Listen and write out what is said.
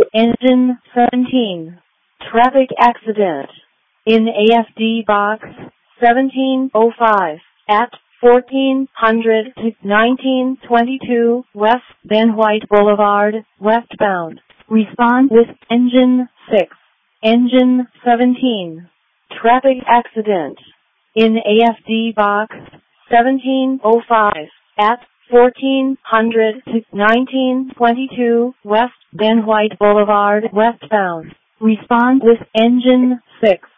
Engine 17. Traffic accident. In AFD box 1705 at 1400 to 1922 West Ben White Boulevard, westbound. Respond with Engine 6. Engine 17. Traffic accident. In AFD box 1705 at 1400 to 1922 West Ben White Boulevard, westbound. Respond with Engine 6.